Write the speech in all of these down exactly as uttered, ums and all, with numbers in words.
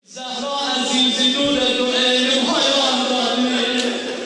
Zahra azizi nure du elim hayvanları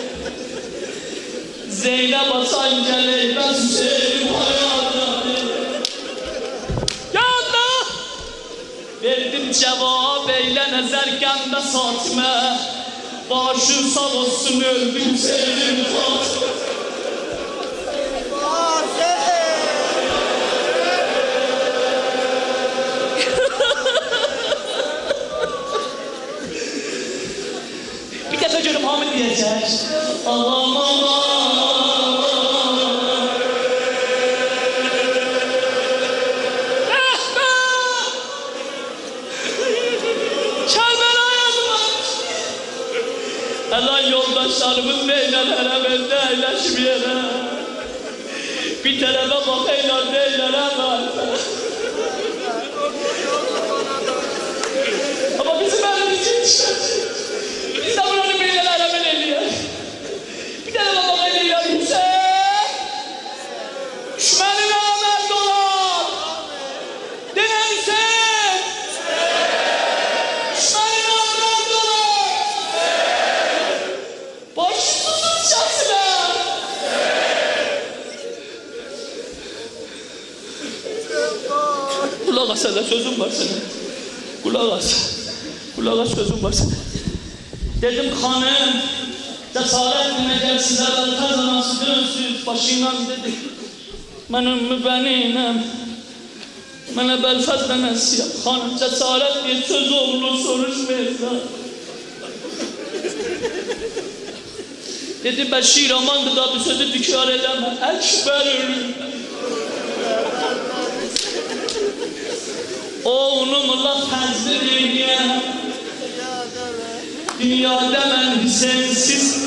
Zeynep Hasan geley ben Hüseyin hayvanları Ya Allah! Verdim cevap eyle nezerken de satme Başın sağ olsun öldü Hüseyin Fatma Bir de çocuğum Hamid diyecek. Allah'ım Allah. Kerbela yazmış. Allah yoldaşlarımız neylere bende eyleşmeyene. Bir tarafa bakaylar neylere var. Ama bizim elimiz işte. Biz de buranın birileri hemen eliyor. Bir tane baba eliyor Hüseyin. Düşmanın amel dolar. Dene Hüseyin. Düşmanın amel dolar. Başsızsız şahsılar. Kulak as hele sözüm var senin. Kulak as. Kulak as sözüm var senin. Dedim hanım, cesaretle gel size ben kazanası dönsüz başından dedi. Benim mübeninem, bana belfaz demesi yap. Hanım cesaret diye söz olur soruşmayın. Dedi Beşir amandı da bu sözü tükar edemem. Ekber ölüm. Oğlumla tezdir diye. Dünyada ben sensiz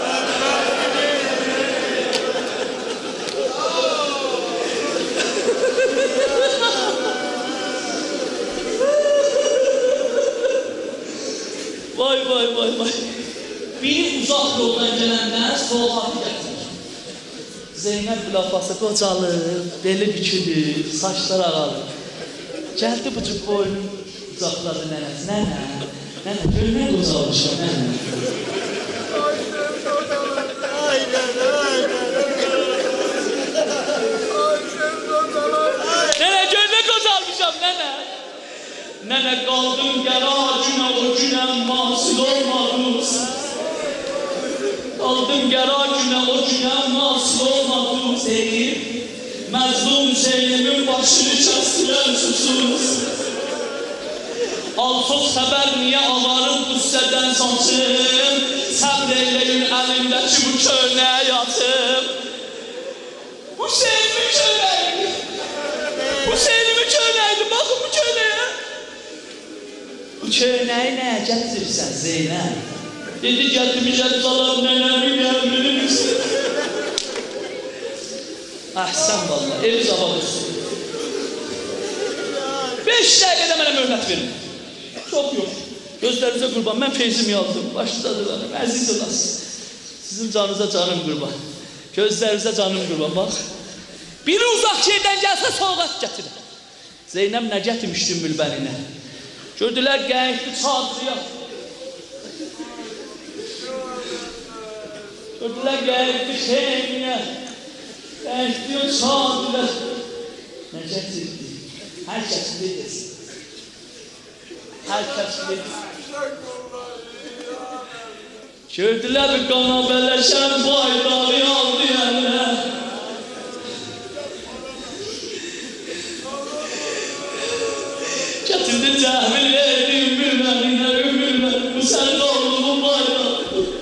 Vay vay vay vay Biri uzak yoldan gelenden soğuk hafif getirir Zeynep lafası kocalı, beli bükülü, saçları aralı Geldi bucuk boynum uzakladı nenesi Nene Nene, gönlüne uzalmışım, nene. Nene, gönlüne uzalmışım, nene. Nene, kaldım garajına, o güne mahsul olmadınız. Kaldım garajına, o güne mahsul olmadınız. Eyip, Məzlum Hüseynimin başını kestiler susuz. Alsız haber niye avarım üsteden saçım Səbreyleyin elimdeki bu köynəyə yatım Hüseyin'in köynəydi Hüseyin'in köynəydi bakın bu köynəyə Bu köynəyi nəyə gətirirsən Zeynep? Dedi gətirmişəm salam nənəmi gətirirsən Əhsən valla evi zavab olsun Beş dəqiqədə mənə möhlət verin Çok yok. Gözlerinize kurban. Ben feyzimi yazdım. Başladılar. Aziz olasın. Sizin canınıza canım kurban. Gözlerinize canım kurban. Bak. Biri uzak yerden gelse soğuk getirir. Zeynep ne getirmişti mülbenine? Gördüler gençli çadırıya. Gördüler gençli şeyine. Gençli çadırıya. Ne getirdi? Herkes bilirsin. Herkes bilir. Gördüler bir kana beleşen baydağı aldı yerine. Getirdi cehmil edim bilmenine ümülmen. Bu sen doğru bu baydağı.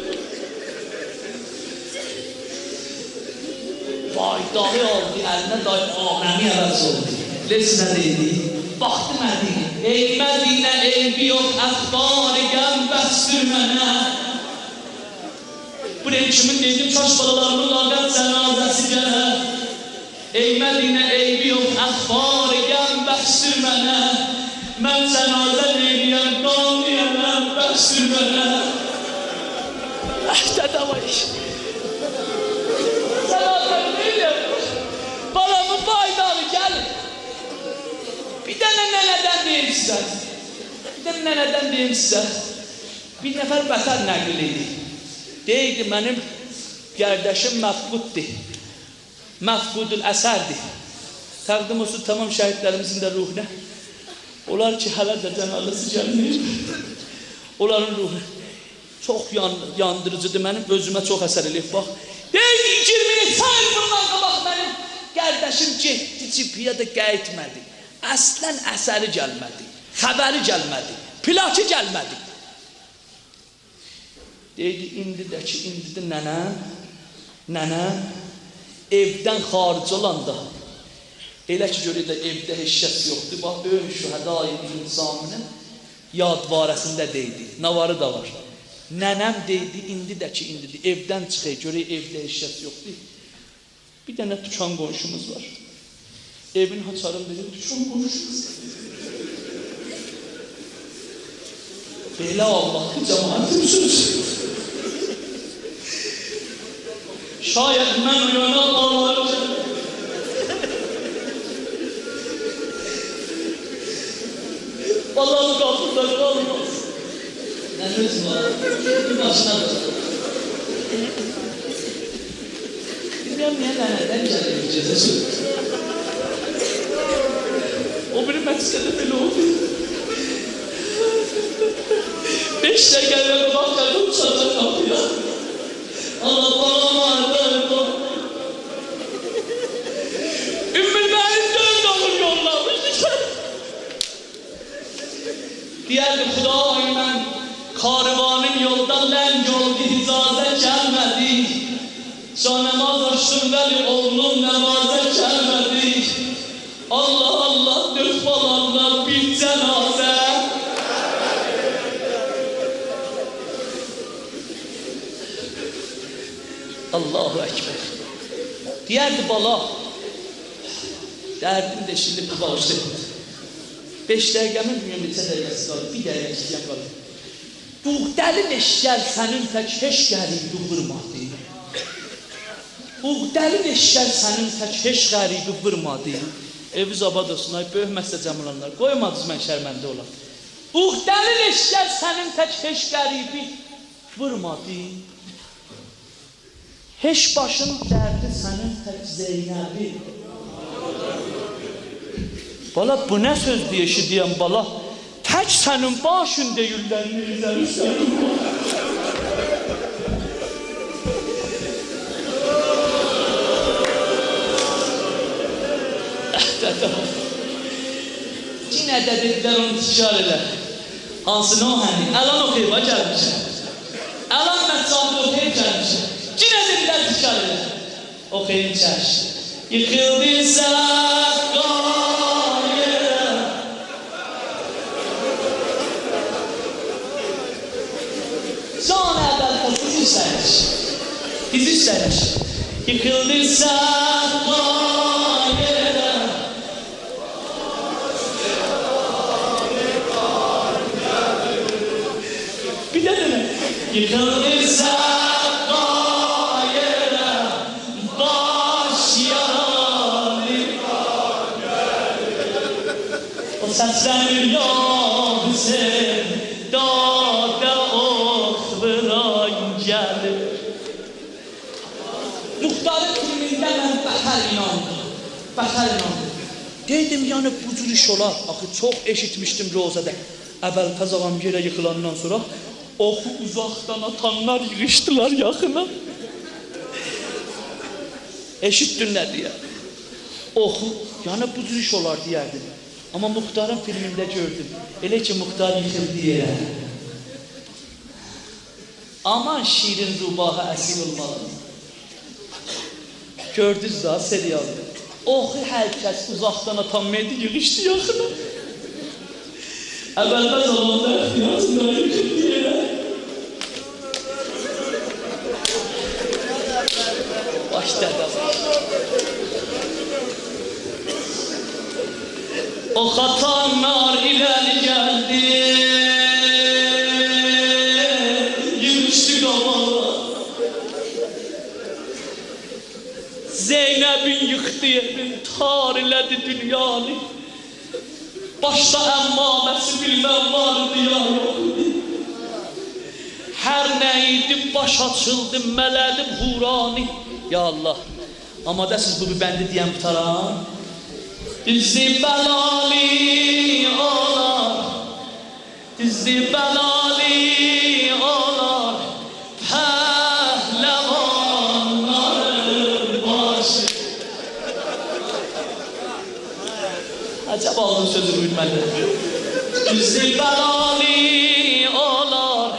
Baydağı aldı eline daim alemi arası oldu. Lesine değdi. Baktı Medine, ey Medine, eybi yok, əxbari gəm bəsdir mənə. Bu ne kimin dedim, saç balalarımın lağət cənazəsi gələ. Ey Medine, eybi yok, əxbari gəm bəsdir mənə. Mən cənazə neyliyəm, qan deyəməm, bəsdir mənə. Əhdədə var iş. Cənazə neyliyəm, balamın baydağı gəlin. Bir dənə nənədən deyim sizə. Bir de nənədən deyim sizə, bir nəfər vətən nəql idi. Deydi, mənim gərdəşim məfquddir, məfqudul əsərdir. Təqdim olsun tamam şəhidlərimizin də ruhuna. Onlar ki, hələ də cənazəsi gəlmir. Onların ruhu çox yan, yandırıcıdır, mənim özümə çox əsər eləyib, bax. Deydi, iyirmi neçə il bundan qabaq mənim gərdəşim getdi, cipiyə də qayıtmadı. Əslən əsəri gəlmədi, xəbəri gəlmədi, plakı gəlmədi. Deydi, indi də ki, indi də nənə, nənə, evdən xaric olanda, elə ki, görək də evdə heç kəs yoxdur, bax, ön şühədai insanının yadvarəsində deydi, navarı da var. Nənəm deydi, indi də ki, indi də evdən çıxır, görək evdə heç kəs yoxdur. Bir dənə tükan qonşumuz var. Evin haçarım dedi, tükan qonşumuz. Belə Allah'ın cəmaətim sözü. Şayet mən uyana Allah'ın Allah'ın kapıları kalmaz. Nefes var. Bir başına da. Bilmiyorum niye neden gelmeyeceğiz. O benim meksede bile oldu. Beş dakikaya bak geldim uçacak kapıya. Allah bana vardı. Ümmül Mehmet dön olur yollamış. Diyerdi Xuda mən karvanın yoldan lənc oldu, icazə gəlmədi. Canəmaz açdım vəli oğlum nəmazə gəlmədi. Allah Allah dört balanla bir cənazə. Allahu Ekber. Diyerdi bala, derdim de şimdi bir bağışlı. Beş dəqiqəmin dünyum neçə dəqiqəsi qalır, bir dəqiqə istəyən qalır. Buğdəli neşgər sənin tək heç qəribi vurmadı. Buğdəli neşgər sənin tək heç qəribi vurmadı. Eviz abad olsun, ay böyük məsələ cəmulanlar, qoymadınız mən şərməndə olan. Buğdəli neşgər sənin tək heç qəribi vurmadı. Heç başın dərdi sənin tək Zeynəbi. Bala bu ne söz diye eşidiyen bala? Tek senin başın deyirler neyler senin Yine de dediler onu tişar eder. Hansını o hani? Elan okuyup gelmişim. Elan metrafı okuyup gelmişim. Yine dediler tişar eder. Okuyun çarş. Yıkıldıysa Bizi istemiş. Yıkıldıysa gayere. Bir de dene. Yıkıldıysa gayere. Baş yaralı. O sesleniyor bize. Dağda oklıran gelir. Muhtarın filmində mən bətər inandım, bətər inandım. Deydim, yəni bu cür iş olar. Axı, çox eşitmişdim Rozədə. Əvvəl təzağam yerə yıxılandan sonra oxu uzaqdan atanlar yığışdılar yaxına. Eşitdin nə deyə? Oxu, yəni bu cür iş olar deyərdim. Amma Muhtarın filmində gördüm. Elə ki, Muhtar yıxıldı yerə. Aman şiirin rubaha əsir olmalı. Gördünüz daha serialda. Oxu hər kəs uzaqdan atanmaydı, yığışdı yaxına. Əvvəldə zamanda ixtiyasından yıxıldı yerə. Başladı. O xatanlar irəli gəldi. Yığışdı qabağa. Zeynəbin yıxdı evin, tar elədi dünyanı. Başda əmmaməsi bilməm vardı ya yox idi. Hər nə idi baş açıldı, mələdim hurani. Ya Allah, amadəsiz bu bir bəndi deyəm qutaran. Dizi bəlali olar, dizi bəlali olar, pəhləvanların başı. Acaba aldın sözü bilməli. Dizi bəlali olar,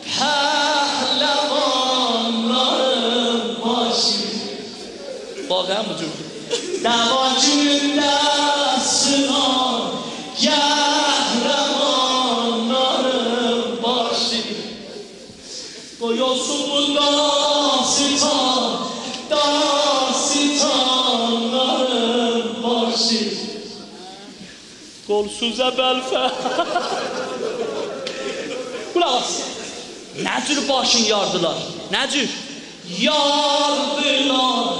pəhləvanların başı. Bağım bu cür. Davacında sınar, qəhrəmanların başı. Qoyulsun bu dastan, dastanların başı. Qolsuz əbəlfə. Qulaq as. Nə cür başın yardılar? Nə cür? Yardılar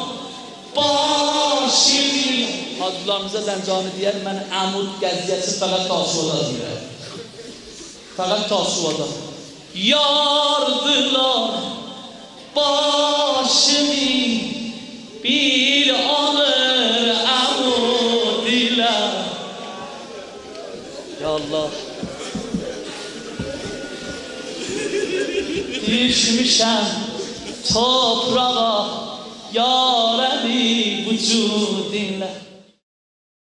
başını. Hacılarımıza Zəncanı deyər, mən əmud qəziyyəsi fəqət tasuvada deyirəm. Fəqət tasuvada. Yardılar başını bir anır əmud ilə. Ya Allah. Düşmüşəm toprağa, ya Rəbi vücudin